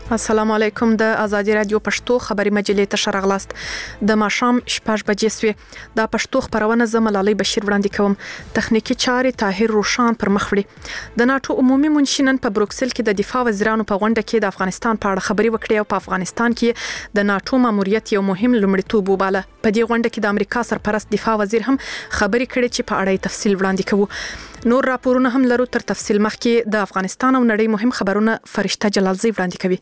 السلام علیکم. د ازادي رادیو پښتو خبري مجلې ته شرغلاست. د ماشام 6 بجې سوي. د پښتو خبرونه زملالي بشیر وړاندې کوم. تخنیکی چارې طاهر روشان پر مخ وړي. د ناتو عمومي منشنن په بروکسل کې د دفاع وزیرانو په غونډه کې د افغانستان په اړه خبري وکړې او په افغانستان کې د ناتو ماموریت یو مهم لومړیتوب وباله. په دې غونډه کې د امریکا سرپرست دفاع وزیر هم خبري کړې چې په اړه تفصیل وړاندې کوو. نور راپورونه هم لرو. تر تفصیل مخکې د افغانستان او نړۍ مهم خبرونه فرشته جلالزی وړاندې کوي.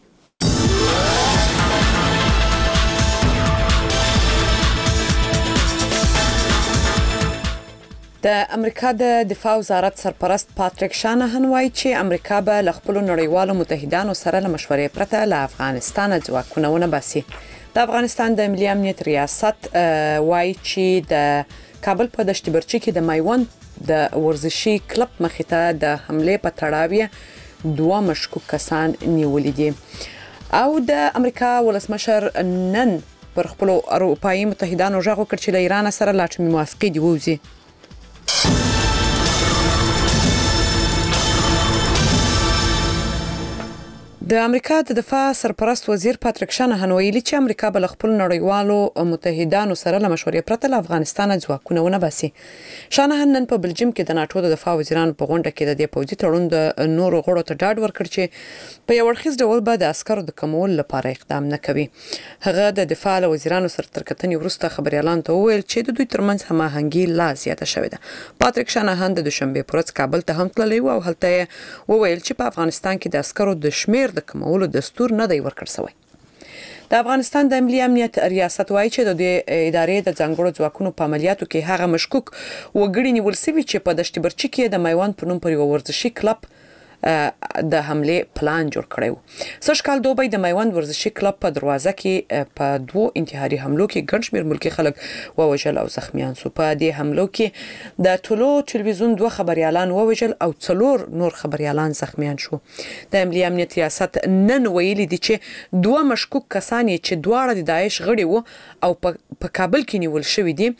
د امریکا د دفاع وزارت سرپرست پاتریک شانهن وایي چې امریکا به له خپل نړیوالو متحدانو سره له مشورې پرته له افغانستان ځواکونه ونه باسي. د افغانستان د ملي امنیت ریاست وایي چې د کابل په دشت برچی کې د میوند د ورزشي کلب مخې ته د حمله په تړاو 2 مشکوک کسان نیولې دي او د امریکا ولسمشر نن پر خپل اروپایي متحدانو ژغ وکړ چې له ایران سره لا ټیمي موافقه دی ووزي. د امریکا د دفاع سرپرست وزیر پاتریک شانهن ویلي چې امریکا به خپل نړیوالو متحدانو سره له مشورې پرته له افغانستان ځواکونه ونه باسي. شانهن نن په بلجیم کې د ناتو د دفاع وزیرانو په غونډه کې د دې پوځي تړون د نورو غړو ته ډاډ ورکړ چې په یو اړخیز ډول به د عسکرو د کمول لپاره اقدام نه کوي. هغه د دفاع وزیرانو سره تر کتنې وروسته خبريالان ته وویل چې د دوی ترمنځ هماهنګي لا زیاته شوې ده. پاتریک شانهن د دوشنبه پر ورځ کابل ته هم تللی او هلته وویل چې په افغانستان کې د عسکرو د شمیر د کمولو دستور نه دی ورکړ شوی. د افغانستان د ملي امنیت ریاست وایي چې د ادارې د ځانګړو ځواکونو په عملیاتو کې هغه مشکوک وګړي نیول شوی چې په دشت برچی کې د میوند په نوم پر یو ورزشي کلب د حمله پلان جوړ کړو. سږکال دوبۍ د میوند ورزشي کلب په دروازه کې په 2 انتحاري حملو کې ګڼ شمېر ملکی خلک ووژل او زخمیان شو. په دې حملو کې د ټولو ټلویزیون 2 خبريالان ووژل او 4 نور خبريالان زخمیان شو. د ملي امنیت ریاست نن ویلي دي چې 2 مشکوک کسان چې دواړه د داعش غړي وو او په کابل کې نیول شوی دي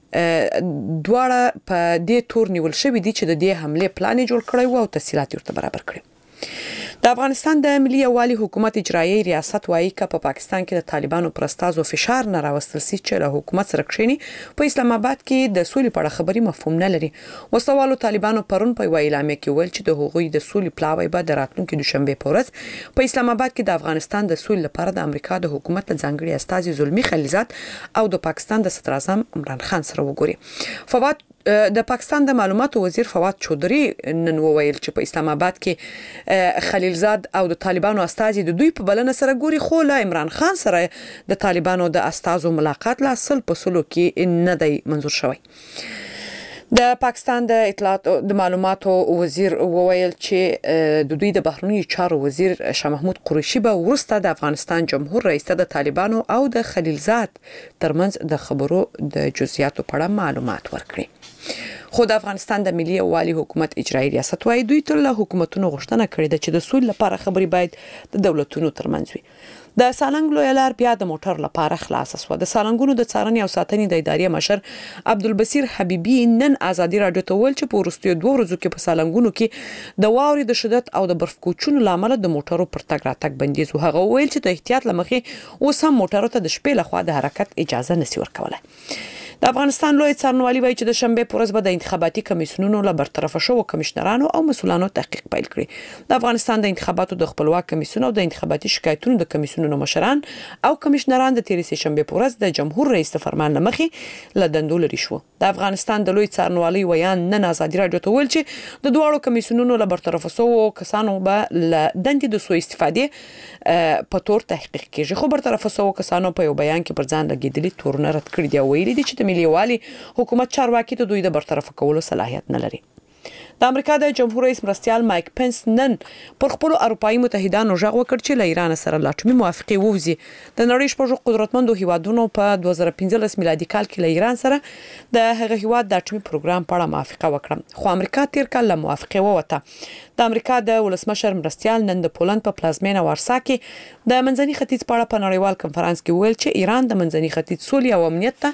دواړه په دې تور نیول شوی دي چې د دې حمله پلان جوړ کړی او تفصیلات ورته برابر کړي. د افغانستان د ملي یووالي حکومت اجرایي ریاست وایي چې په پاکستان کې د طالبانو پر استازو فشار نه راوستل سي چې له حکومت سره کښینی په اسلام آباد کې د سولې په اړه خبري مفهوم نه لري. وسوالو طالبانو پرون په اعلامیه کې ویل چې د هغوی د سولې پلاوی به د راتلونکي دوشنبه په ورځ په اسلام آباد کې د افغانستان د سولې لپاره د امریکا د حکومت ځانګړي استازي زلمی خلیلزاد او د پاکستان د صدر اعظم عمران خان سره وګوري. د پاکستان د معلوماتو وزیر فواد چودري نن وویل چې په اسلام آباد کې خلیلزاد او د طالبانو استازي د دوی په بلنه سره ګوري خو له عمران خان سره د طالبانو د استازو ملاقات لا اصل په سلو کې نه دی منظور شوی. د پاکستان د اطلاعات د معلوماتو وزیر وویل چې د دوی د بهرنیو چارو وزیر شاه محمود قریشي به ورسته د افغانستان جمهور رئیس ته د طالبانو او د خلیلزاد ترمنځ د خبرو د جزئیاتو په اړه معلومات ورکړي. خو د افغانستان د ملي یووالي حکومت اجرایي ریاست وايي دوی تر له حکومتونو غوښتنه کړې ده چې د سولې لپاره خبري باید د دولتونو ترمنځ وي. د سالنګ لوی لار بیا د موټر لپاره خلاص شو. د سالنګونو د څارنې او ساتنې د ادارې مشر عبدالبصیر حبیبي نن ازادي رادیو ته ویل چې په وروستیو 2 ورځو کې په سالنګونو کې د واوري د شدت او د برف کوچونو لامل د موټرو پر تګ راتګ بندیز و. هغه ویل چې د احتیاط لمخې اوس هم موټرو ته د شپې لخوا د حرکت اجازه نسی ورکولای. د افغانستان لوی څارنوالي وایي چې د شنبه پر ورځ به د انتخاباتي کمیسیونونو له برطرف شوو کمشنرانو او مسولانو تحقیق پیل کړي. د افغانستان د انتخاباتو د خپلواک کمیسیون او د انتخاباتي شکایتونو د کمیسیونونو مشران او کمشنران د تیرې شنبه پر ورځ د جمهور رئیس فرمان لمخې له دندو لري شو. د افغانستان د لوی څارنوالي ویان نن ازادي رادیو ته ویل چې د دوه کمیسیونونو له برطرف شوو کسانو به له دندې د سوء استفادې په تور تحقیق کیږي. خو برطرف شوو کسانو په یو بیان کې پر ځان لګیدلي تورونه رد کړي دی او ویلي دي چې ملي یووالي حکومت چارواکي ته دوی د برطرف کولو صلاحیت نه لري. د امریکا د جمهور رئیس مرستيال مایک پنس نن پر خپل اروپایي متحدانو ژغ وکړ چې له ایران سره لا ټیمي موافقه ووزي. د نړۍ شپږ قدرتمندو هیوادونو په 2015 میلادي کال کې له ایران سره د هغه هیواد د اټومي پروګرام په اړه موافقه وکړه خو امریکا تیر کال له موافقه ووته. د امریکا د ولسمشر مرستيال نن د پولند په پلازمینه وارسا کې د منځني ختیځ په اړه په نړیوال کنفرانس کې ویل چې ایران د منځني ختیځ سولې او امنیت ته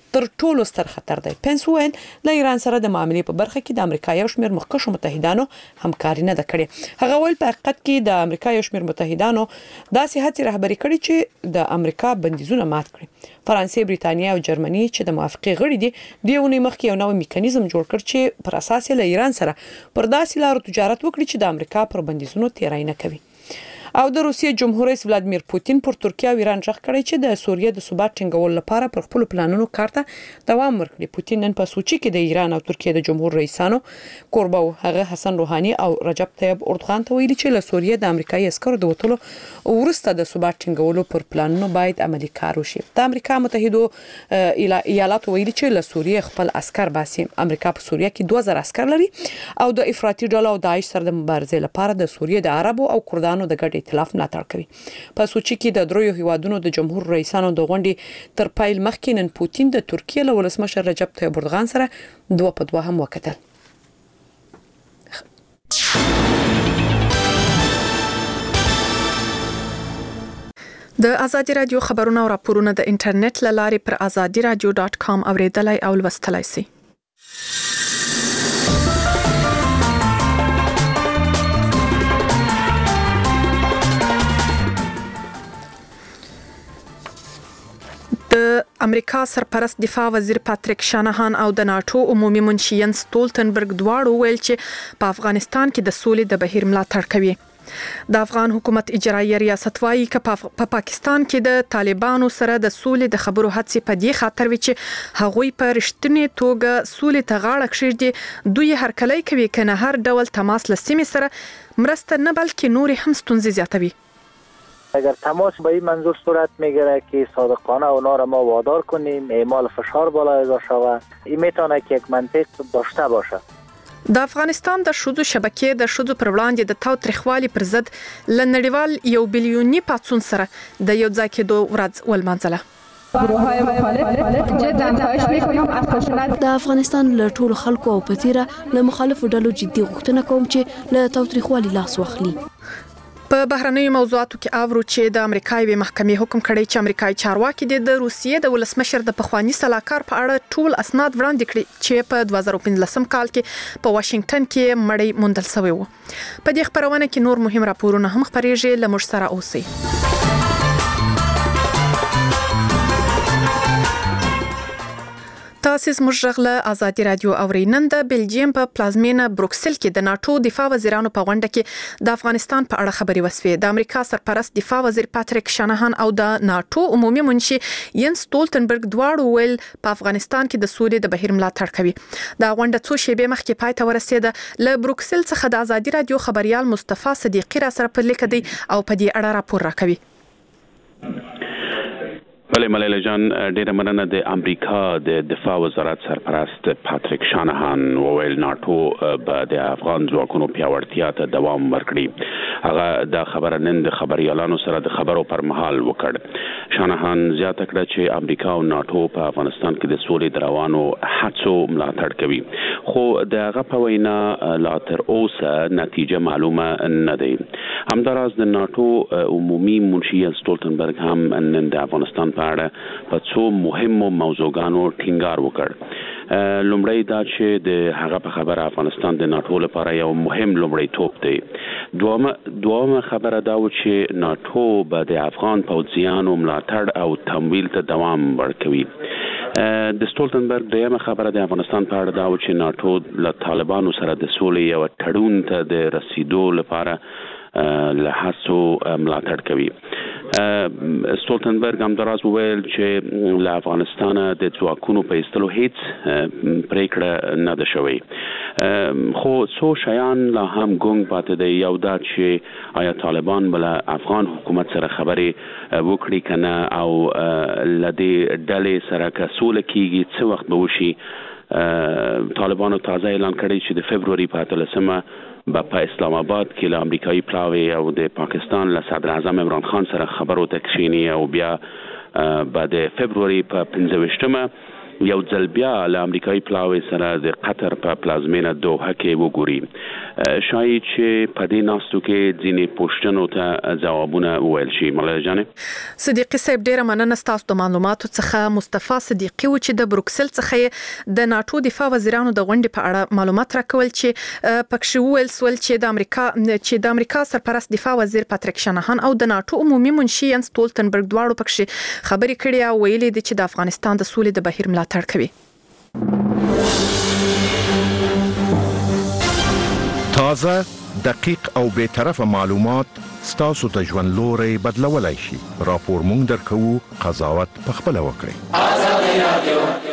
تر ټولو ستر خطر دی. پنس ویل له ایران سره د معاملې په برخه کې د امریکا یو شمېر مخکښو متحدانو همکاري نه ده کړې. هغه ویل په حقیقت کې د امریکا یو شمېر متحدانو داسې هڅې رهبري کړې چې د امریکا بندیزونه مات کړي. فرانسې، بریتانیا او جرمني چې د موافقې غړي دي د یو نه مخکې یو نوی میکانیزم جوړ کړ چې پر اساس له ایران سره پر داسې لارو تجارت وکړي چې د امریکا پر بندیزونو تیری نه کوي. او د روسیې جمهور رئیس ولادیمیر پوتین پر ترکیه او ایران ژغ کړی چې د سوریې د ثبات ټینګولو لپاره پر خپل پلانونو کار ته دوام ورکړي. پوتین نن په سوچي کې د ایران او ترکیې د جمهور رئیسانو کوربه هغه حسن روحاني او رجب طیب اردوغان ته ویلي چې له سوریې د امریکایي عسکرو د وټلو وروسته د ثبات ټینګولو پر پلانونو باید عملی کار وشي. د امریکا متحده ایالاتو ویلي چې له سوریې خپل عسكر باسي. امریکا په سوریه کې 2000 عسكر لري او د افراطي ډلو او داعش سره د مبارزې لپاره د سوریې د عربو او کردانو د ګډ ائتلاف ملاتړ کوي. په سوچي کې د دریو هیوادونو د جمهور رئیسانو د غونډې تر پایل مخکې نن پوتین د ترکیې له ولسمشر رجب طیب اردوغان سره 2 هم وکتل. د ازادي رادیو خبرونه او راپورونه د انټرنیټ له لارې پر azadiradio.com اوریدلای او لوستلای شئ. د امریکا سرپرست دفاع وزیر پاتریک شانهان او د ناتو عمومي منشي ینس ستولتنبرګ دواړو ویل چې په افغانستان کې د سولې د بهیر ملاتړ کوي. د افغان حکومت اجرایي ریاست وايي چې په پاکستان کې د طالبانو سره د سولې د خبرو هڅې په دې خاطر وي چې هغوی په رښتینې توګه سولې ته غاړه کېږدي. دوی هرکلی کوي کنه هر ډول تماس له سیمې سره مرسته نه بلکې نور هم ستونزې زیاتوي. اگر تماس به این منظور صورت میگیره که صادقانه اونا را ما وادار کنیم اعمال فشار بالا اضافه شود، این میتونه که یک منطق داشته باشه. د افغانستان د شذو شبکې د شذو پر وړاندې د تاوتریخوالي پر ضد ل نړیوال 1 بلیونی پاتسون سره د یو ځای کېدو ورځ ولمانځله. گروه‌های مخالف جدا خواهش می‌کنم از خشونت د افغانستان له ټولو خلکو او پتیره له مخالفو ډلو جدي غوښتنه کوم چې له تاوتریخوالي لاس واخلي. په بهرنیو موضوعاتو کې اورو چې د امریکایي محکمې حکم کړی چې امریکایي چارواکي د روسیې د ولسمشر د پخوانی سلاکار په اړه ټول اسناد وړاندې کړي چې په 2015 کال کې په واشنگټن کې مړی موندل شوی و. په دې خبرونه کې نور مهم راپورونه هم خبرېږي. له موږ سره اوسئ. تاسو زموږ غږ ازادي رادیو اورینن د بلجیم په پلازمینه بروکسل کې د ناتو دفاع وزیرانو په غونډه کې د افغانستان په اړه خبري وسوي. د امریکا سرپرست دفاع وزیر پاتریک شانهان او د ناتو عمومي منشي ینس ستولتنبرګ دواړو ویل په افغانستان کې د سولې د بهیر ملاتړ کوي. دا غونډه څو شېبې مخکې پای ته ورسېده. له بروکسل څخه د ازادي رادیو خبريال مصطفی صدیقی را سره په لیک دی او په دې اړه راپور راکوي. بله ملیلا جان، ډیره مننه. د امریکا د دفاع وزارت سرپرست پاتریک شانهان وویل ناتو به د افغان ځواکونو پیاوړتیا ته دوام ورکړي. هغه د خبره نن د خبريالانو سره د خبرو پر مهال وکړ. شانهان زیاته کړه چې امریکا او ناتو په افغانستان کې د سولې د روانو هڅو ملاتړ کوي، خو دغه په وینا لا تر اوسه نتیجه معلومه نه ده. همداراز د ناتو عمومي منشي ستولتنبرګ هم نن د افغانستان په اړه په څو مهمو موضوعګانو ټینګار وکړ. لومړی دا چې د هغه په خبره افغانستان د ناتو لپاره یو مهم لومړی توپ دی. دوامه خبره دا و چې ناتو به د افغان پوځیانو ملاتړ او تمویل ته دوام ورکوي. د ستولتنبرګ دیمه خبره د افغانستان په اړه دا و چې ناتو له طالبانو سره د سولې یو تړون ته د رسیدو لپاره له هڅو ملاتړ کوي. ستولتنبرګ همداراز وویل چې له افغانستان د ځواکونو په ایستلو هیڅ پریکړه نه ده شوې، خو څو شیان لا هم ګونګ پاتې دی. یو دا چې آیا طالبان بل افغان حکومت سره خبرې وکړي کنه او لدې ډلې سره که سوله کیږي څه وخت به وشي. طالبانو تازه اعلان کړی چې د فبروري په 13 په اسلام آباد کې له امریکایي پلاوی او د پاکستان له صدر اعظم عمران خان سره خبرو ته کښیني او بیا به د فبروري په 15 یو ځل بیا له امریکایي پلاوي سره د قطر په پلازمینه دوحه کې وګوري. شاید چې په دې ناستو کې ځینې پوښتنو ته ځوابونه وویل شي. ملایه جانې صدیقي صاحب ډیره مننه ستاسو د معلوماتو څخه. مصطفی صدیقي و چې د بروکسل څخه د ناتو دفاع وزیرانو د غونډې په اړه معلومات راکول چې پکښ ویل سول چې د امریکا سرپرست دفاع وزیر پاتریک شانهان او د ناتو عمومي منشي ینس ستولتنبرګ دواړو پکښ خبرې کړې او ویلي دي چې د افغانستان د سولې د بهیر ملاتړ کوي. تازه، دقیق او بی‌طرفه معلومات ستاسو ته ژوند لوري بدلولای شي. راپور مونږ درکوو، قضاوت پخپله وکړئ.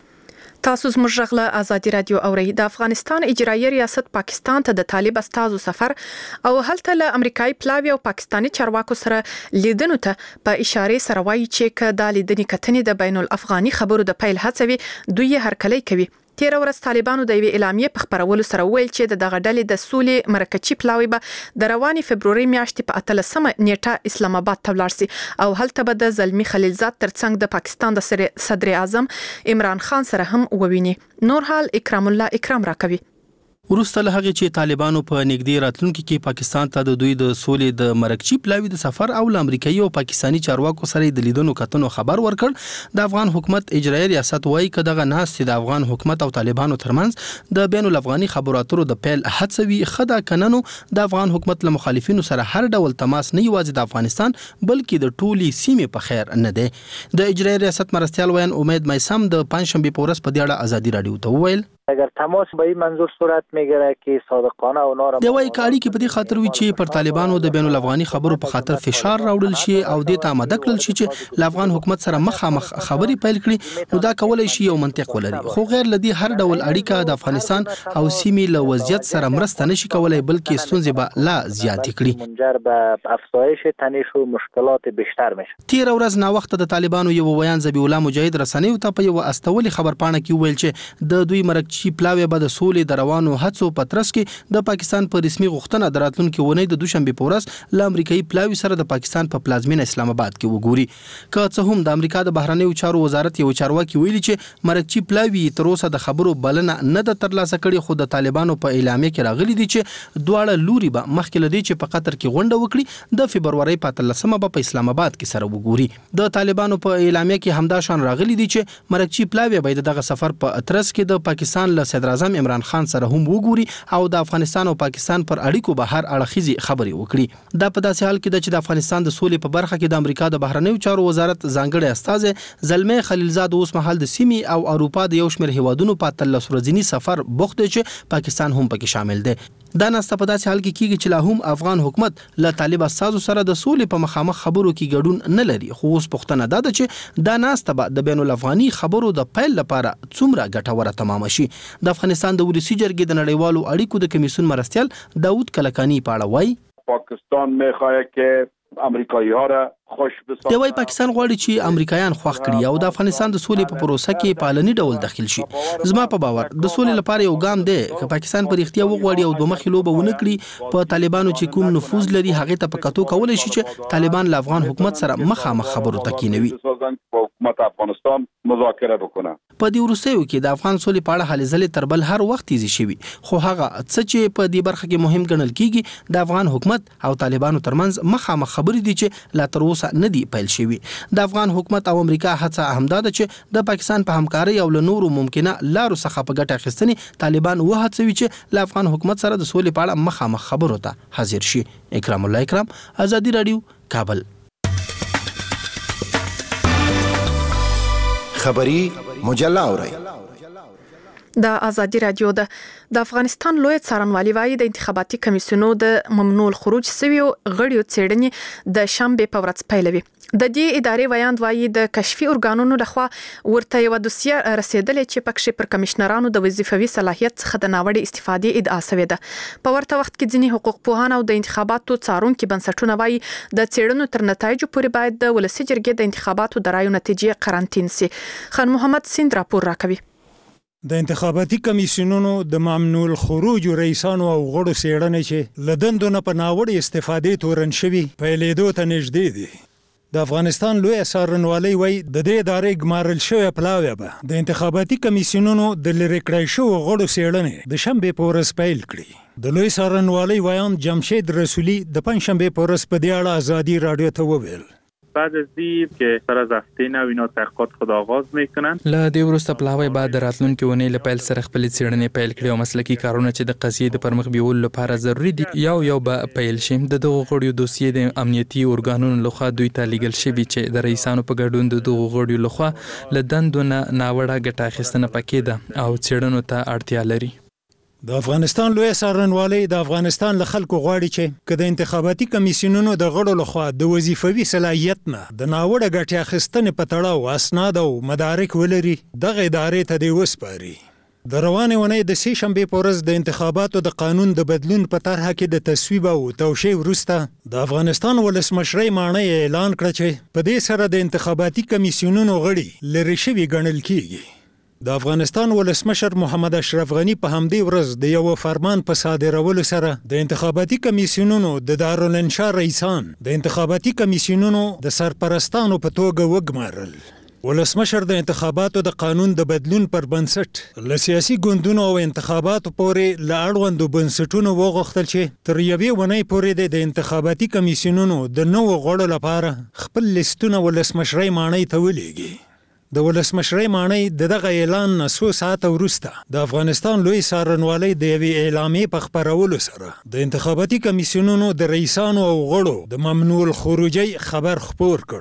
تاسو زموږ غږ له ازادي رادیو اورئ. د افغانستان اجرایي ریاست پاکستان ته د طالب استازو سفر او هلته له امریکایي پلاوی او پاکستاني چارواکو سره لیدنو ته په اشاره سره وایي چې د لیدنې کتنې د بین الافغاني خبرو د پیل هڅوي دوی هرکلی کوي. تیر ورځ طالبانو د یوې اعلامیې په خبرولو سره ویل چې دغه ډلې د سولې مرکچی پلاوی به د رواني فبروري میاشتې په 18مه نیټه اسلام آباد ته ولاړ سي او هلته به د زلمی خلیلزاد ترڅنګ د پاکستان د صدر اعظم عمران خان سره هم وویني. نور حال اکرام الله اکرام راکوي. وروسته له هغه چې طالبانو په نږدې راتلونکي کې پاکستان ته د دوی د سولې د مرکچی پلاوی د سفر او امریکایي او پاکستاني چارواکو سره د لیدنو کتنو خبر ورکړ، د افغان حکومت اجرایي ریاست وایي چې دغه ناستې د افغان حکومت او طالبانو ترمنځ د بین الافغاني خبرو اترو د پیل هڅوي. خدا کننو د افغان حکومت له مخالفینو سره هر ډول تماس نه یوازې د افغانستان بلکې د ټولي سیمې په خیر نه دی. د اجرایي ریاست مرستیال ویان امید میسم د پنځشنبه په ورځ په دې اړه ازادي رادیو ته وویل اگر تماس به این منظور صورت میگیره که صادقانه اونا را دی وایي کاړي کې په دې خاطر وي چې پر طالبانو د بین الافغاني خبرو په خاطر فشار راوړل شي او د ته آماده کړل شي چې له افغان حکومت سره مخامخ خبرې پیل کړي، نو دا کولای شي یو منطق ولري. خو غیر لدی هر ډول اړیکه د افغانستان او سیمې له وضعیت سره مرسته نشي کولای بلکې ستونزې به لا زیات کړي. منجر به افزایش تنش و مشکلات بیشتر میشه. تیر ورځ نا وخت د طالبانو یو ویان ذبیح الله مجاهد رسنیو ته په یو استولي خبرپاڼه کې ویل چې د دوی مرکچی پلاوی به د سولې د روانو هڅو په ترڅ کې د پاکستان په رسمي غوښتنه د راتلونکي اونۍ د دوشنبه په ورځ له امریکایي پلاوی سره د پاکستان په پلازمینه اسلام آباد کې وګوري. که څه هم د امریکا د بهرنیو چارو وزارت یو چارواکي ویلي چې مرکچی پلاوی تر اوسه د خبرو بلنه نه د ترلاسه کړي، خو د طالبانو په اعلامیه کې راغلي دي چې دواړه لوري به مخکې لدی چې په قطر کې غونډه وکړي د فبروري په 13مه په اسلام آباد کې سره وګوري. د طالبانو په اعلامیه کې همدا شان راغلي دي چې مرکچی پلاوی به دغه سفر په اترس کې د پاکستان له صدر اعظم عمران خان سره هم وګوري او د افغانستان او پاکستان پر اړیکو به هر اړخیزي خبرې وکړي. دا په داسې حال کې ده چې د افغانستان د سولې په برخه کې د امریکا د بهرنیو چارو وزارت ځانګړی استازی زلمی خلیلزاد اوس مهال د سیمې او اروپا د یو شمېر هیوادونو په 13 ورځنی سفر بوخت دی چې پاکستان هم پکې شامل دی. دا ناسته په داسې حال کې کیږي چې لا هم افغان حکومت له طالب استازو سره د سولې په مخامخ خبرو کې ګډون نه لري. خو اوس پوښتنه ده چې دا ناسته به د بین الافغاني خبرو د پیل لپاره څومره ګټوره تمام شي. د افغانستان د ولسی جرګې د نړیوالو اړیکو د کمیسیون مرستیال داوود کلکانی په اړه وایي پاکستان میخواد که امریکایی ها را خوش بسازه. دی وايي پاکستان غواړي چې امریکایان خوښ کړي او د افغانستان د سولې په پروسه کې پالني ډول داخل شي. زما په باور د سولې لپاره یو ګام دی چې پاکستان پر اختیار وغواړي او د مخې لوبه ونه کړي. په طالبانو چې کوم نفوذ لري هغه ته په کتو کولای شي چې طالبان له افغان حکومت سره مخامخ خبرو تکینوي. حکومت افغانستان مذاکره وکړي. په دې وروستیو کې د افغان سولې په اړه هلې ځلې تر بل هر وخت تیزی شوي، خو هغه څه چې په دې برخه کې مهم ګڼل کیږي د افغان حکومت او طالبانو ترمنځ مخامخ خبرې دي چې لا تر اوسه نه دی پیل شوي. د افغان حکومت او امریکا هڅه همدا ده چې د پاکستان په همکارۍ او له نورو ممکنه لارو څخه په ګټه اخیستنې طالبان وهڅوي چې له افغان حکومت سره د سولې په اړه مخامخ خبرو ته حاضر شي. اکرام الله اکرام، ازادي رادیو، کابل. خبری مجله اورئ. د ازادي رادیو د افغانستان لوی څارنوالي وايي د انتخاباتي کمیسیونو د ممنوع الخروج سویو غړیو څېړنې د شنبه په ورځ پیلوي. د دې ادارې ویاند وايي د کشفي ارګانونو لخوا ورته یو دوسیه رسیدلې چې پکې پر کمشنرانو د وظیفوي صلاحیت څخه د ناوړه استفادې ادعا شوې ده. په ورته وخت کې ځینې حقوق پوهان او د انتخاباتو څارونکو بنسټونه وايي د څېړنو تر نتایجو پورې باید د ولسی جرګې د انتخاباتو د رایو نتیجې قرنطین سي. خان محمد سیند راپور راکوي. د انتخاباتي کمیسیونونو د ممنوع الخروج رئیسانو او غړو څېړنې چې له دندو نه په ناوړه استفادې تورن شوي پیلېدو ته نږدې دي. د افغانستان لوی څارنوالۍ وایي د دې ادارې ګمارل شوی پلاوی به د انتخاباتي کمیسیونونو د لرې کړای شوو غړو څېړنې د شنبې په ورځ پیل کړي. د لوی څارنوالۍ ویان جمشید رسولي د پنجشنبې په ورځ په دې اړه ازادي رادیو ته وویل. بعد از دید که سر از هفته نو اینا تحقیقات خود آغاز میکنن. له دې وروسته پلاوی بعد د راتلونکي اونۍ له پیل سره خپل څېړنې پیل کړي او مسلکي کارونه چې د قضیې د پرمخ بیولو لپاره ضروری دي یو به پیل شي. د دغو غړیو دوسیې د امنیتي ارګانونو لخوا دوی ته لیږل شوي چې د رئیسانو په ګډون د دغو غړیو لخوا له دندو نه ناوړه ګټه اخیستنه پکې ده او څېړنو ته اړتیا لري. د افغانستان لوی څارنوالۍ د افغانستان له خلکو غواړي چې که د انتخاباتي کمیسیونونو د غړو لخوا د وظیفوي صلاحیت نه د ناوړه ګټې اخیستنې په تړاو اسناد او مدارک ولري دغه ادارې ته دې وسپاري. د روانې اونۍ د سې شنبې په ورځ د انتخاباتو د قانون د بدلون په طرحه کې د تصویب او توشیح وروسته د افغانستان ولسمشرۍ ماڼۍ اعلان کړه چې په دې سره د انتخاباتي کمیسیونونو غړي لرې شوي ګڼل کیږي. د افغانستان ولسمشر محمد اشرف غنی په همدې ورځ د یو فرمان په صادرولو سره د انتخاباتي کمیسیونونو د دارالانشا رئیسان د انتخاباتي کمیسیونونو د سرپرستانو په توګه وګمارل. ولسمشر د انتخاباتو د قانون د بدلون پر بنسټ له سیاسي ګوندونو او انتخاباتو پورې له اړوندو بنسټونو وغوښتل چې تر یوې اونۍ پورې د انتخاباتي کمیسیونونو د نوو غړو لپاره خپل لیستونه ولسمشرۍ ماڼۍ ته ولیږي. د ولسمشرۍ ماڼۍ د دغه اعلان نه څو ساعته وروسته د افغانستان لوی څارنوالۍ د یوې اعلامیې په خپرولو سره د انتخاباتي کمیسیونونو د رئیسانو او غړو د ممنوع الخروجۍ خبر خپور کړ.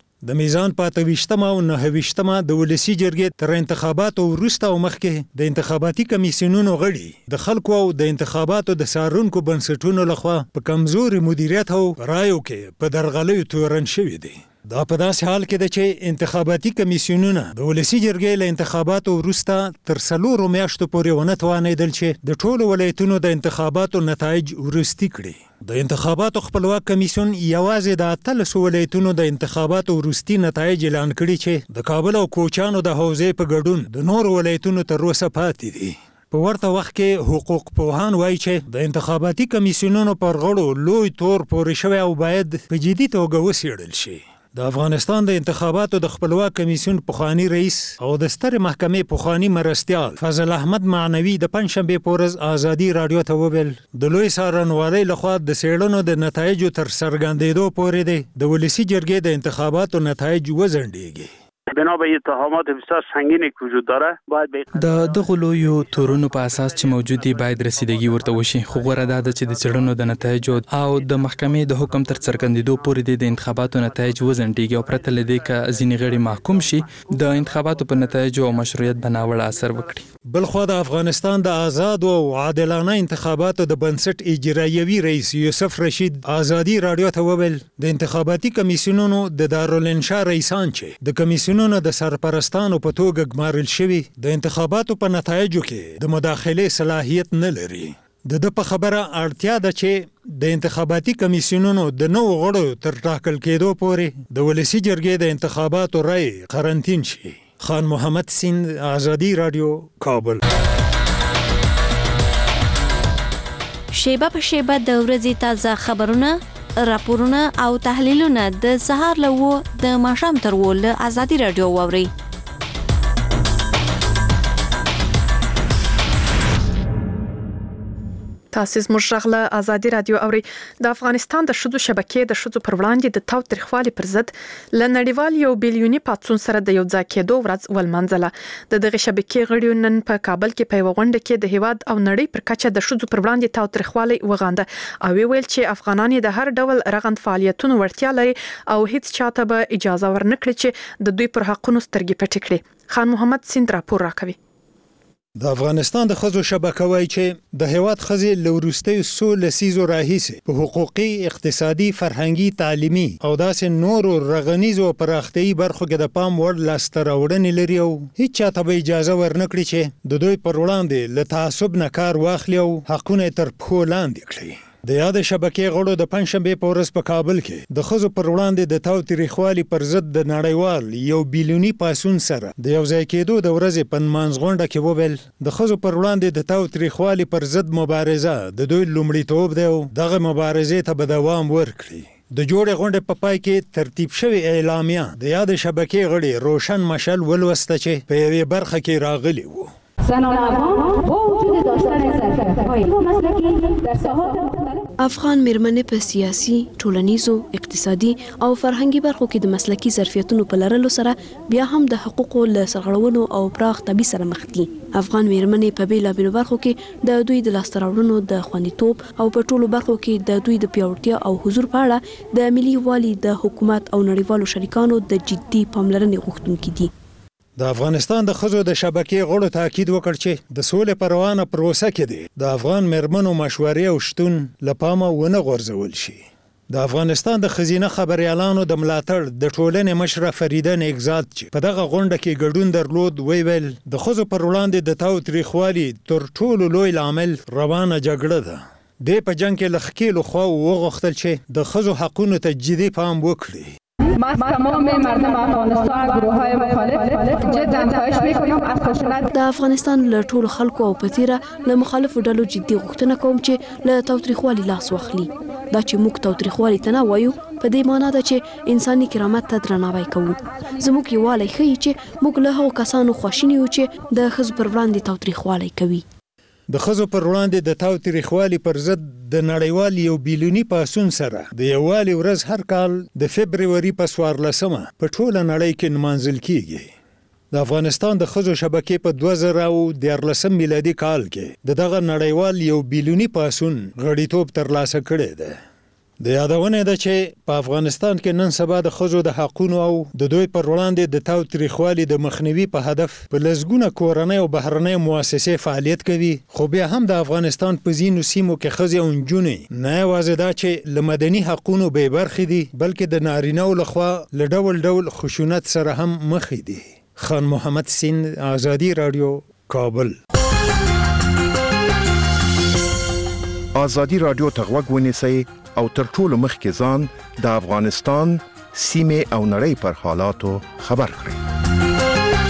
د میزان په 28 او 29 د ولسی جرګې تر انتخاباتو وروسته او مخکې د انتخاباتي کمیسیونونو غړي د خلکو او د انتخاباتو د څارونکو بنسټونو لخوا په کمزوري مدیریت او رایو کې په درغلیو تورن شوي دي. دا په داسې حال کې ده چې انتخاباتي کمیسیونونه د ولسی جرګې له انتخاباتو وروسته تر 4 میاشتو پورې ونه توانېدل چې د ټولو ولایتونو د انتخاباتو نتایج وروستي کړي. د انتخاباتو خپلواک کمیسیون یوازې د 13 ولایتونو د انتخاباتو وروستي نتایج اعلان کړي چې د کابل او کوچانو د حوزې په ګډون د نور ولایتونو تر اوسه پاتې دي. په ورته وخت کې حقوق پوهان وایي چې د انتخاباتي کمیسیونونو پر غړو لوی تور پورې شوی او باید په جدي توګه وڅېړل شي. د افغانستان د انتخاباتو د خپلواک کمیسیون پخوانی رئیس او د سترې محکمې پخوانی مرستیال فضل احمد معنوي د پنجشنبې په ورځ ازادي رادیو ته وویل د لوی څارنوالۍ لخوا د څېړنو د نتایجو تر څرګندېدو پورې دی د ولسی جرګې د انتخاباتو نتایج وځنډېږي. بنا به اتهامات بسیار سنگینی که وجود داره باید د دغو لویو تورونو په اساس چې موجود دي باید رسیدګي ورته وشي. خو غوره ده چې د څېړنو د نتایجو او د محکمې د حکم تر څرګندېدو پورې د انتخاباتو نتایج وځنډېږي او پرته له دې که ځینې غړي محکوم شي د انتخاباتو په نتایجو او مشروعیت به ناوړه اثر وکړي. بلخوا د افغانستان د آزاد او عادلانه انتخاباتو د بنسټ اجرایوي رئیس یوسف رشید ازادي رادیو ته وویل د انتخاباتي کمیسیونونو د دارالانشا رئیسان چې د کمیسیونونو د سرپرستانو په توګه ګمارل شوي د انتخاباتو په نتایجو کې د مداخلې صلاحیت نه لري. د په خبره اړتیا ده چې د انتخاباتي کمیسیونونو د نوو غړو تر ټاکل کېدو پورې د ولسی جرګې د انتخاباتو رای قرنطین شي. خان محمد سیند، ازادي رادیو، کابل. شیبه په شیبه د ورځې تازه خبرونه، راپورونه او تحلیلونه د سهار له 9 د ماښام تر 10 له ازادي رادیو واورئ. تاسو زموږ غږ ازادي رادیو اوري. د افغانستان د شذو شبکې د شذو پر وړاندې د تاوتریخوالي پر ضد ل نړیوال یو بیلیونی پاتسون سره د یو ځای کېدو ورځ ولمنځله. د دغه شبکې غړي نن په کابل کې په غونډه کې د هیواد او نړۍ پر کچه د شذو پر وړاندې تاوتریخوالي وغانده او ویل چې افغانان د هر ډول رغند فعالیتونو ورتیا لري او هیڅ چاته به اجازه ورنکړي چې د دوی پر حقونو سترګې پټې کړي. خان محمد سیند راپور راکوي. د افغانستان د ښځو شبکه وایي چې د هیواد ښځې له وروستیو څو لسیزو راهیسې په حقوقي، اقتصادي، فرهنګي، تعلیمي او داسې نورو رغنیزو او پراختیایي برخو کې د پام وړ لاسته راوړنې لري او هیڅ چاته به اجازه ورنکړي چې د دوی پر وړاندې له تعصب نه کار واخلي او حقونه تر پښو لاندې کړي. د یاد شبکې غړو د پنجشنبې په ورځ په کابل کې د ښځو پر وړاندې د تاوتریخوالي پر ضد د نړیوال یو بیلیونی پاسون سره د یو ځای کېدو د ورځې په نمانځغونډه کې وویل د ښځو پر وړاندې د تاوتریخوالي پر ضد مبارزه د دوی لومړیتوب دی او دغه مبارزې ته به دوام ورکړي. د جوړې غونډې په پای کې ترتیب شوی اعلامیه د یاد شبکې غړي روشن مشعل ولوسته چې په یوې برخه کې راغلي وو. زنان افغان با وجود داشتن سرکرده‌های مسلکی در ساحات مختلف افغان میرمنې په سیاسي، ټولنیزو، اقتصادي او فرهنګي برخو کې د مسلکي ظرفیتونو په لرلو سره بیا هم د حقوقو له سرغړونو او پراخ تبعیض سره مخ دي. افغان میرمنې په بیلابیلو برخو کې د دوی د لاسته راوړنو د خوندیتوب او په ټولو برخو کې د دوی د پیاوړتیا او حضور په اړه د ملي یووالي د حکومت او نړیوالو شریکانو د جدي پاملرنې غوښتونکي دي. د افغانستان د ښځو د شبکې غړو تاکید وکړ چې د سولې په روانه پروسه کې دی د افغان میرمنو مشورې او شتون له پامه ونه غورځول شي. د افغانستان د ښځینه خبریالانو د ملاتړ د ټولنې مشره فریده نیکزاد چې په دغه غونډه کې ګډون درلود ویل د ښځو پر وړاندې د تاوتریخوالي تر ټولو لوی لامل روانه جګړه ده. د په جنگ کې له ښکېلو خواو وغوښتل چې د ښځو حقونو ته جدي پام وکړي. من تمام مردم افغانستان گروه‌های مخالف جداً خواهش می‌کنم از خشونت د افغانستان له ټولو خلکو او پتیره له مخالفو ډلو جدي غوښتنه کوم چې له تاوتریخوالي لاس واخلي. دا چې موږ تاوتریخوالي ته نه وایو په دې معنی ده چې انساني کرامت ته درناوی کوو. زموږ یووالی ښیي چې موږ له هغو کسانو خواشیني یو چې د ښځو پر وړاندې تاوتریخوالی کوي. د ښځو پر وړاندې د تاوتریخوالي پر ضد د نړیوال یو بیلونی پاسون سره د یووالي ورځ هر کال د فبروري په 14مه په ټوله نړۍ کې نمانځل کیږي. د افغانستان د ښځو شبکې په 2014 میلادي کال کې دغه نړیوال یو بیلونی پاسون غړیتوب ترلاسه کړی دی. د یادونه ده چې په افغانستان کې نن سبا د ښځو د حقوقو او د دوی پر وړاندې د تاوتریخوالي د مخنیوي په هدف په لسګونه کورنۍ او بهرنۍ مؤسسې فعالیت کوي. خو بیا هم د افغانستان په ځینو سیمو کې ښځې او نجونې نه یوازې دا چې له مدني حقوقو بې برخې دي بلکې د نارینه‌و لخوا له ډول ډول خشونت سره هم مخ دي. خان محمد سین، آزادی رادیو، کابل. آزادی رادیو ته غوږ ونیسئ او تر ټولو مخکې ځان د افغانستان سیمې او نړۍ پر حالاتو خبر کړئ.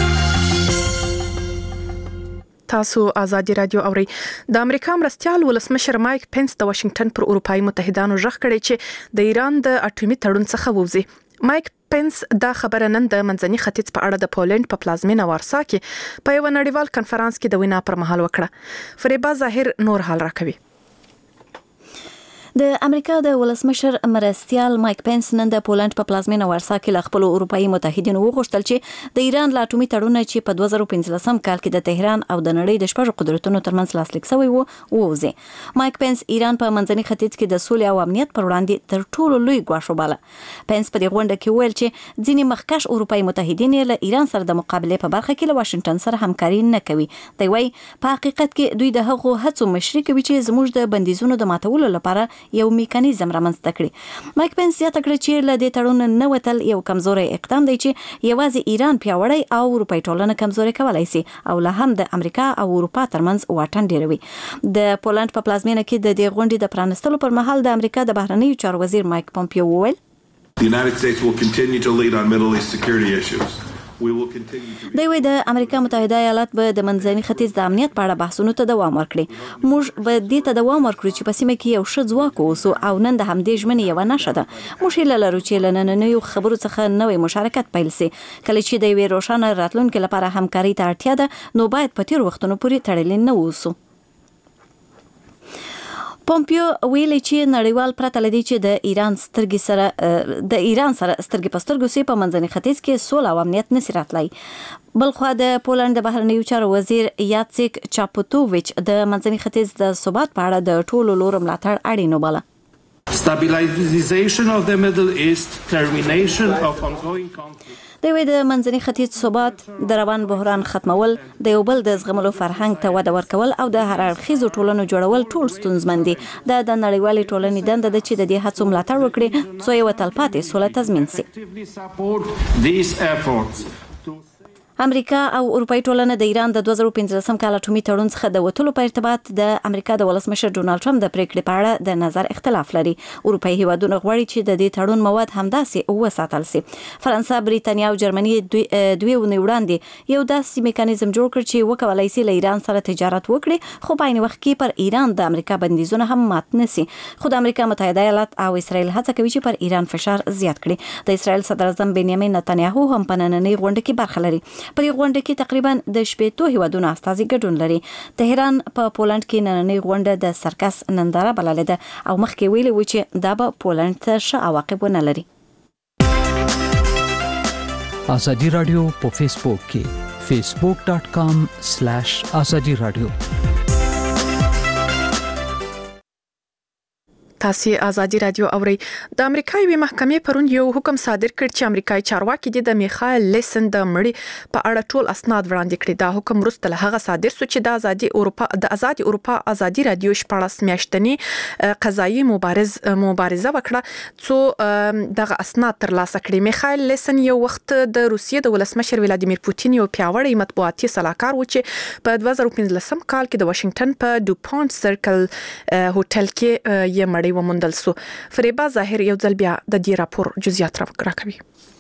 تاسو آزادی رادیو اورئ. د امریکا مرستیال ولسمشر مایک پنس د واشنگټن پر اروپאי متحدانو ژغ کړی چې د ایران د اټومي تړون څخه ووځي. مایک پنس دا خبره نن د منځني ختیځ په اړه د پولند په پلازمینه وارسا کې په یو نړیوال کنفرانس کې د وینا پر مهال وکړه. فریبا ظاهر نور حال راکوي. د امریکا د ولسمشر مرستیال مایک پنس نن د پولند په پلازمینه وارسا کې له خپل اروپאי متحدینو وغوښتل چې د ایران لا اټومي تړون چې په 2015 کال کې د تهران او د نړۍ د شپږ قدرتونو ترمنځ لاسلیک شوی وو ووځي. مایک پنس ایران په منځني ختیځ کې د سولې او امنیت پر وړاندې تر ټولو لوی ګواښ وباله. پنس په دې غونډه کې ویل چې ځینې مخکښ اروپאי متحدین له ایران سره د مقابله په برخه کې له واشنگټن سره همکاري نه کوي. دوی وايي په حقیقت کې دوی د هغو هڅو مشري کوي چې زموږ د بندیزونو د ماتولو لپاره یو میکانیزم رامنځته کړي. مایک پنس زیاته کړه چې له دې تړون نه وتل یو کمزوري اقدام دی چې یوازې ایران پیاوړی او اروپאי ټولنه کمزوري کولای شي او له هم د امریکا او اروپا ترمنځ واټن ډیروي. د پولند په پلازمینه کې د دې غونډې د پرانستلو پر مهال د امریکا د بهرنیو چارو وزیر مایک پومپیو وویل The United States will continue to lead on Middle East security issues. دوی د امریکا متحده ایالات به د منځني ختیځ د امنیت په اړه بحثونو ته دوام ورکړي. موږ به دې ته دوام ورکړو چې په سیمه کې یو ښه ځواک اوسو او نن د همدې ژمنې یوه نښه ده. موږ هیله لرو چې له نننیو خبرو څخه نوی مشارکت پیل سي. کله چې د یوې روښانه راتلونکي لپاره همکاري ته اړتیا ده نو باید په تېرو وختونو پورې تړلي نه اوسو. پومپیو ویلي چې نړیوال پرته لدی چې د ایران سره سترګې په سترګو سي په منځني ختیځ کې سوله او امنیت نشي راتلای. بلخوا د پولند د بهرنیو چارو وزیر یاڅیک چاپوتوویچ د منځني ختیځ د ثبات په اړه د ټولو لورو ملاتړ اړین وباله. Stabilization of the Middle East, termination of ongoing conflict. دوی د منځني ختیځ ثبات، د روان بحران ختمول، د یو بل د زغملو فرهنګ ته وده ورکول او د هر اړخیزو ټولنو جوړول ټول ستونزمن دي. د نړیوالې ټولنې دنده ده چې د دې هڅو ملاتړ وکړي څو یو تلپاتې سوله تضمین شي. امریکا او اروپאי ټولنه د ایران د 2015 کال اټومي تړون څخه د وټلو په ارتباط د امریکا د ولسمشر ډونالد ټرمپ د پریکړې په اړه د نظر اختلاف لري. اروپאי هیوادونه غواړي چې د دې تړون مواد همداسې وساتل شي. فرانسه، بریتانیا او جرمني دوی ونې وړاندې یو داسې میکانیزم جوړ کړ چې وکولای شي له ایران سره تجارت وکړي، خو په عین وخت کې پر ایران د امریکا بندیزونه هم مات نشي. خو د امریکا متحده ایالات او اسرائیل هڅه کوي چې پر ایران فشار زیات کړي. د اسرائیل صدر اعظم بنیامین نتنیاهو هم په نننۍ غونډه کې برخه لري. په دې غونډه کې تقریبا د 15 هیوادونو استازي ګډون لري. تهران په پولند کې نننۍ غونډه د سرکس ننداره بللې ده او مخکې ویلي و چې دا به پولند ته ښه عواقب ونه لري. ازادي رادیو په فیسبوک کې facebook.com/azadi radio. تاسو ازادي رادیو اوري. د امریکایي محکمې پرون یو حکم صادر کړ چې امریکایي چارواکي د میخائیل لیسن د مړی په اړه ټول اسناد وړاندې کړي. دا حکم وروسته له هغه صادر شو چې د آزادي اروپا ازادي رادیو 14 میاشتنی قضایي مبارزه وکړه څو دغه اسناد ترلاسه کړي. میخائیل لیسن یو وخت د روسیې د ولسمشر ولادیمیر پوتین یو پیاوړی مطبوعاتي سلاکار و چې په 2015 کال کې د واشنگټن په ډوپونټ سرکل هوټل کې یې مړی ومندل سو. فریبا ظاهر یو ځل بیا د دې راپور جزئیات راکوي.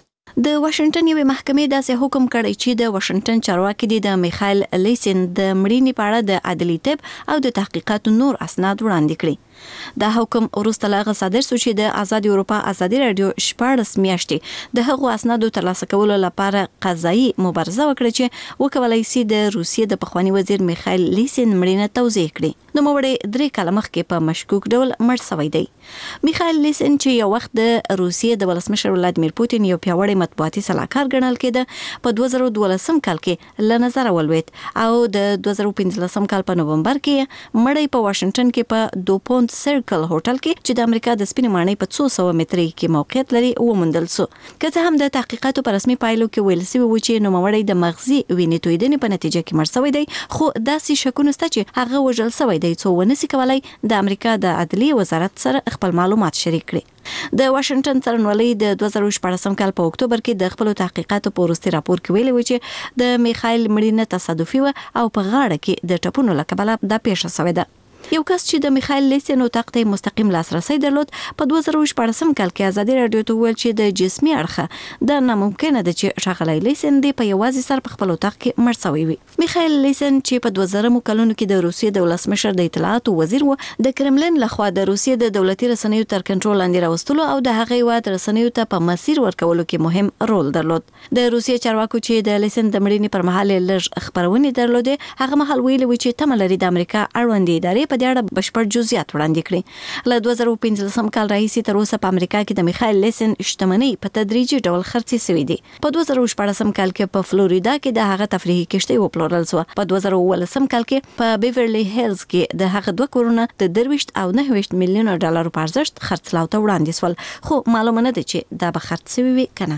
د واشنگټن یوې محکمې داسې حکم کړی چې د واشنگټن چارواکي د میخائیل لیسن د مړینې په اړه د عدلي طب او د تحقیقاتو نور اسناد وړاندې کړي. دا حکم وروسته له هغه صادر شو چې د آزادي اروپا ازادي رادیو 14 میاشتې د هغو اسنادو ترلاسه کولو لپاره قضایي مبارزه وکړه چې وکولای شي د روسیې د پخوانی وزیر میخائیل لیسن مړینه توضیح کړي. نو مړی 3 کاله مخکې په مشکوک ډول مړ شوی دی. میخائیل لیسن چې یو وخت د روسیې د ولسمشر ولادیمیر پوتین یو پیاوړی مطبوعاتي سلاکار ګڼل کېده، په 2012 کال کې له نظر ولوید او د 2015 کال په نومبر کې مړی په واشنگټن کې په دوپونټ سرکل هوټل کې چې د امریکا د سپینې ماڼۍ په 200 مترۍ کې موقعیت لري ومندل سو. که څه هم د تحقیقاتو په رسمي پایلو کې ویل شوی و چې نوموړی د مغزي وینې تویدنې په نتیجه کې مړ شوی دی، خو داسې شکونه شته چې هغه وژل شوی دی څو ونسي کولای د امریکا د عدلي وزارت سره خپل معلومات شریک کړي. د واشنگټن څارنوالۍ د 2014 کال په اکتوبر کې د خپل تحقیقاتو په وروستي راپور کې ویلي و چې د میخائیل مړینه تصادفي و او په غاړه کې د ټپونو له کبله دا پیښه شوې ده. یو کس چې د میخائیل لیسن طاقت مستقیم لاسرسي درلود په 2014 کال کې ازادي رادیو ته ویل چې د جسمي اړخه د ناممکنه ده چې ښاغلی لیسن دی په یوازې سر په خپل طاقت کې مړ شوی وي. میخائیل لیسن چې په 2000 کلونو کې د روسیې د ولسمشر د اطلاعاتو وزیر و، د کرملین لخوا د روسیې د دولتي رسنیو تر کنټرول لاندې راوستلو او د هغې واد رسنیو ته په مسیر ورکولو کې مهم رول درلود. د روسیې چارواکو چې د لیسن د مړینې پر مهال لږ خبرونه درلودې، هغه مهال ویلي و چې تمه لري د امریکا اړوند ادارې په دې اړه بشپړ جزئیات وړاندې کړي. له 2015 کال راهیسې تر اوسه په امریکا کې د میخائیل لیسن شتمنۍ په تدریجي ډول خرڅې شوې دي. په 2014 کال کې په فلوریدا کې د هغه تفریحي کشتۍ وپلورل شو. په 2019 کال کې په بیورلی هیلز کې د هغه 2 کورونه د 23 او 9 میلیون ډالر په ارزښت خرڅلاو ته وړاندې شول، خو معلومه نه ده چې دا به خرڅ شوی وي کنه.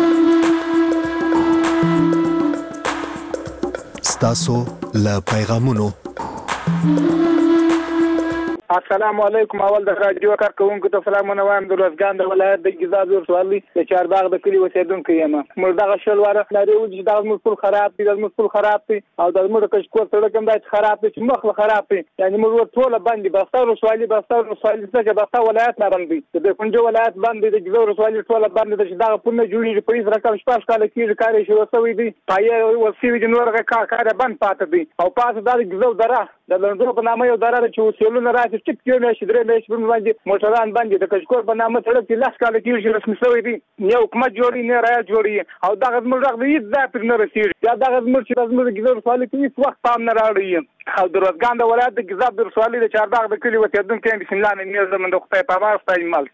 ستاسو له پیغامونو. السلام علیکم. اول د رادیو کارکونکو ته سلامونه وایم. د روزګان د ولایت د ګیزاب ولسوالۍ د چارباغ د کلي اوسیدونکی یم. موږ دغه شل واره لري چې دغه مسول خراب دي، د مسول خراب دي او د موږ کشکور سړک هم دای خراب دي چې مخ خراب دي. یعنی موږ ټول باندې بستر وسوالي څخه بستا ولایت نه باندې د پنځه ولایت باندې د ګیزاب وسوالۍ ټول باندې چې دغه پونه جوړیږي په هیڅ رقم شپږ کال کېږي کار شي وسوي دي پای وسوي د نورغه کار باندې پاتې دي او پاتې د ګیزاب دره د لندن په نامه یو دره چې وسیلونه راځي چې کېږي چې درې مېش په باندې موټران باندې د کشکور په نامه سړک کې لاس کال کېږي رسمي شوی دي. یو حکومت جوړي نه راځي جوړي او دغه زموږ د هیڅ ځای پر نه رسیږي. یا دغه زموږ چې زموږ د ګیزاب وسوالۍ کې هیڅ وخت پام نه راوړي او د روزګان د ولایت د ګیزاب وسوالۍ د چارباغ د کلي اوسیدونکي بسم الله نه زموږ د خدای په امان ستای مال.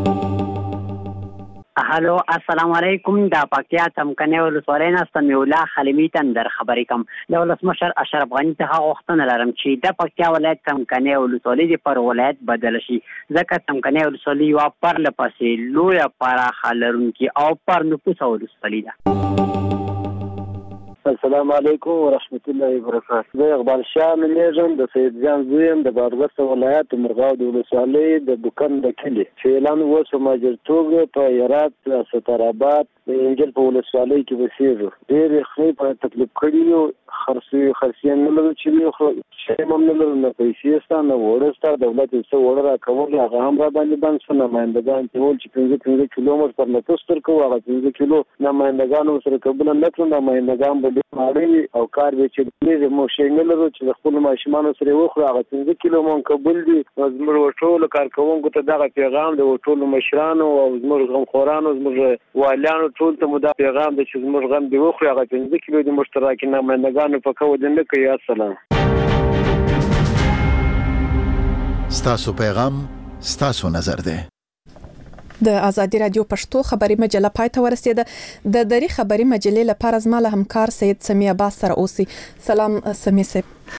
هلو السلام علیکم. د پکتیا څمکنیو ولسوالۍ نه سمیع خلیمي تندر خبرې کوم. د ولسمشر اشرف غني څخه غوښتنه لرم چې د پکتیا ولایت څمکنیو ولسوالۍ پر ولایت بدل شي، ځکه څمکنیو ولسوالۍ یوه پرله پسې لویه پراخه لرونکې او پر نفوسه ولسوالۍ ده. السلام علیکم ورحمت الله وبرکاته. زه اقبال شاه نومېږم، د سید جان زوی یم، د بادغیس ولایت مرغاب د ولسوالۍ د بوکن د کلي. فعلا اوس په مهاجرتوب په هرات سترآباد د انجیل په ولسوالۍ کې اوسېږو. ډېر یخنۍ په تکلیف کړي یو، خرڅې نه لرو چې خو شی هم نه لرو، نه پیسې شته نه اوړه شته. دولت یې څه اوړه راکول هغه هم را باندې بند شو. نمایندګان چې ول چې 15 کیلومتر پر نفس تر کوو، هغه 15 کیلو نمایندګانو سره قبول نه کړو. نمایندګان به ماړی او کار به چې دې مو شي نه لرو چې خپل ماشومان سره وخورو. هغه 15 کیلو مون قبول دي. زموږ ټول کارکونکو ته دغه پیغام د ټول مشرانو او زموږ غمخورانو زموږ والیانو ټول ته مو دا پیغام د چې زموږ غم دی وخورو. هغه 15 کیلو د مشترک نمایندګانو په کوو د نه کوي. السلام. ستاسو پیغام ستاسو نظر دی. د ازادي رادیو پښتو خبري مجله پای ته ورسېده. د دری خبري مجلې لپاره زما له همکار سید سمی عباس سره اوسي. سلام سمی صاحب.